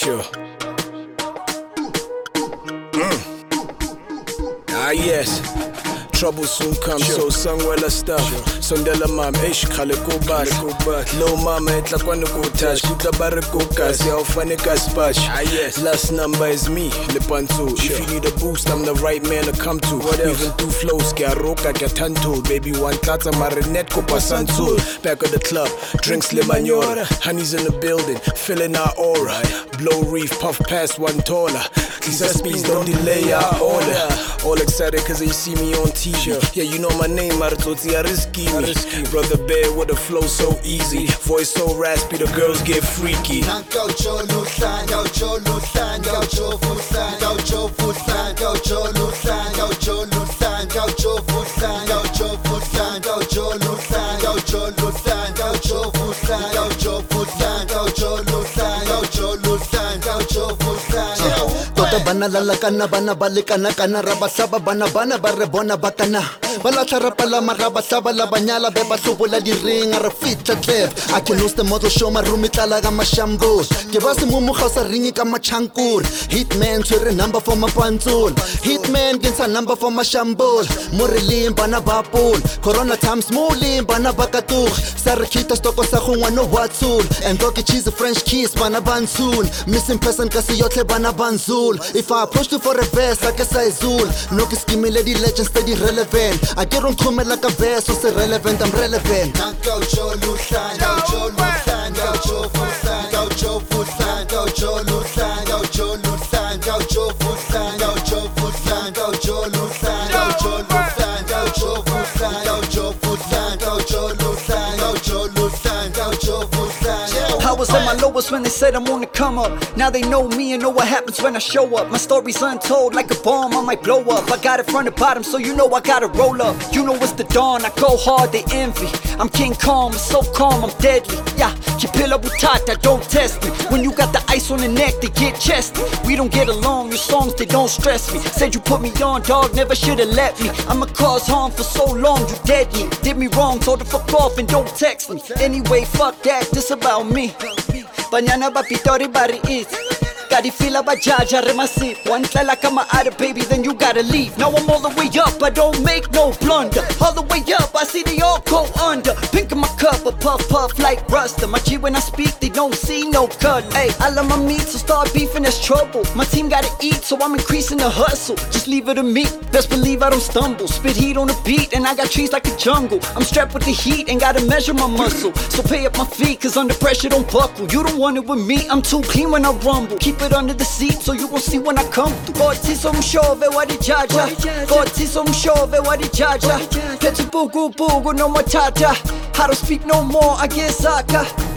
Sure. Ah yes. Trouble soon comes, so sangwela stuff. Sondela mam, eish khale ko bas. Low mama etla kwano ko touch. Kuta bare ko kasi au fane kaspach. Ah yes. Last number is me, Lepanto. If you need a boost, I'm the right man to come to. Even through flows, ke aroka ke tanto. Baby one tata marinet ko pasanto. Back of the club, drinks le manora. Honey's in the building, filling our aura. Blow reef, puff past one taller. These SPs don't delay our order. All excited cause they see me on TV. Yeah, you know my name, Maritoti Ariski. Brother Bear with a flow so easy. Voice so raspy, the girls get freaky. Tota bana lalakana bana balikana kana rabasaba bana ba re bona bakana bala tharapala marabasaba la banyala be basubula di ring a re fitla tlep I can lose the model show my room itlala ga mashambo ke ba se mo mogasa ring ka machankur hitman tsere number for my pantul hitman gets a number for my shambol morelim bana bapol corona times molim bana bakatur sarkita stoko sa khongwa no watsul and go cheese French kiss bana bansul missing person kasi yotle bana banzul. If I approach you for a verse, I guess I zul. No kiss give me lady legends, steady relevant. I get on come like a verse, so say relevant, I'm relevant. Gaucho Lusan, Gaucho Lusan, Gaucho Fusan, Gaucho Fusan, Gaucho Lusan, Gaucho Lusan, Gaucho Fusan, Gaucho Fusan, Gaucho Lusan, Gaucho Lusan, Gaucho Fusan, Gaucho Fusan, Gaucho Lusan, Gaucho Lusan, Gaucho Fusan. I was at my lowest when they said I'm on the come up. Now they know me and know what happens when I show up. My story's untold like a bomb, I might blow up. I got it from the bottom, so you know I gotta roll up. You know it's the dawn, I go hard, they envy. I'm King Kong, I'm so calm, I'm deadly. Yeah, Kipila Butata, don't test me. When you got the ice on the neck, they get chesty. We don't get along, your songs, they don't stress me. Said you put me on, dog, never should've let me. I'ma cause harm for so long, you dead me. Did me wrong, told the fuck off and don't text me. Anyway, fuck that, this about me. Banyana ba pitori bari it. Gotta feel a bajaja remasip. One tala kama ada baby, then you gotta leave. Now I'm all the way up, I don't make no blunder. All the way up, I see they all go under. Pink in my cup, a puff puff like Ruster. My G when I speak, they don't see no color. Hey, I love my meat, so start beefing, that's trouble. My team gotta eat, so I'm increasing the hustle. Just leave it to me, best believe I don't stumble. Spit heat on the beat, and I got trees like a jungle. I'm strapped with the heat, and gotta measure my muscle. So pay up my feet, cause under pressure don't buckle. You don't want it with me, I'm too clean when I rumble. Keep it under the seat so you gon' see when I come through. Forti som shove what it jaja. Forti som shove what it jaja. Petty bugu bugu no matata. I don't speak no more, I get Zaka.